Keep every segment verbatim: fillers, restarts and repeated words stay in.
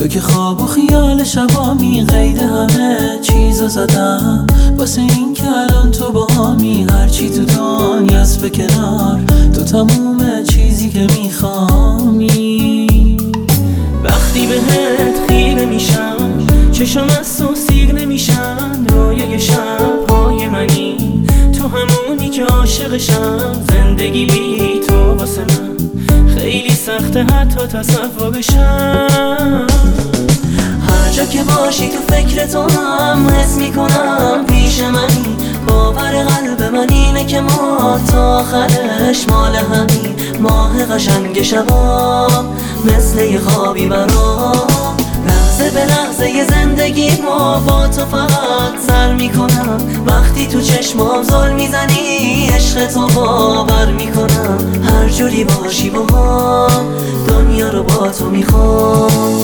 تو که خواب و خیال شبامی، قید همه چیزو زدم واسه این که الان تو با همی. هرچی تو دنیاست به کنار، تو تموم چیزی که میخوامی. وقتی بهت خیره میشم چشم از تو سیر نمیشن، رویای شبهای منی تو همونی که عاشقشم. زندگی بی تو واسه من خیلی سخته حتی تصورشم. هر جا که باشی تو فکر تو هم حس میکنم پیش منی. باور قلب من اینه که ما تا آخرش مال همین. ماه قشنگ شبا مثل یه خوابی برام، لحظه به لحظه زندگی ما با تو فقط سر میکنم. وقتی تو چشمام زل میزنی عشق تو باور میکنم. هر جوری باشی با هم دنیا رو با تو میخوام.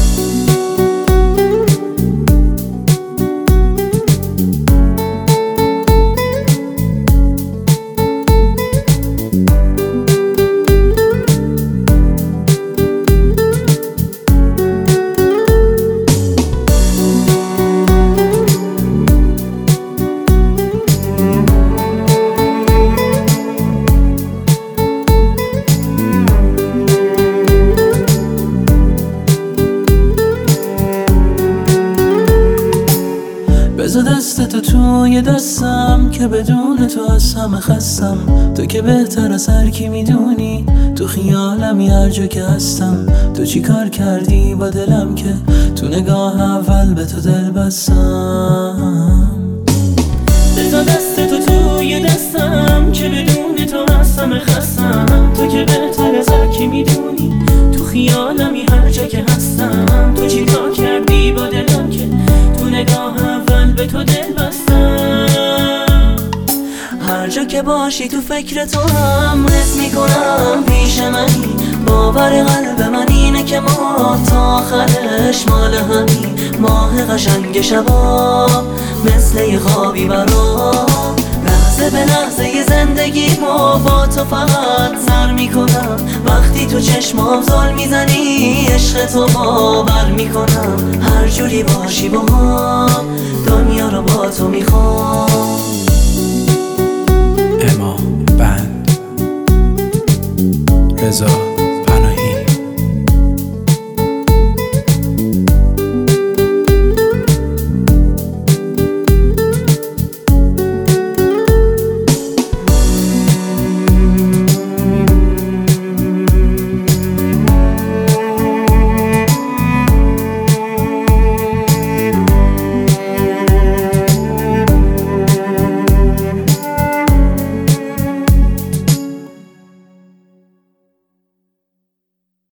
بذار دست تو توی دستم که بدون تو از همه خستم. تو که بهتر از هر کی میدونی، تو خیالمی هر جا که هستم. تو چی کار کردی با دلم که تو نگاه اول به تو دل بستم. بذار دست تو توی دستم که بدون تو از همه خستم. تو که بهتر از هر کی میدونی، تو خیالمی هر جا که هستم. تو چی کار کردی با دلم که تو نگاه به تو دل بستم. هر جا که باشی تو فکر تو هم حس میکنم پیش منی. باور قلب من اینه که ما تا آخرش مال همین. ماه قشنگ شبا مثل یه خوابی برام، لحظه به لحظه زندگی ما با تو فقط سر میکنم. وقتی تو چشمام زل میزنی عشق تو باور میکنم. هر جوری باشی با هم دنیا رو با تو میخوام. اما بند رضا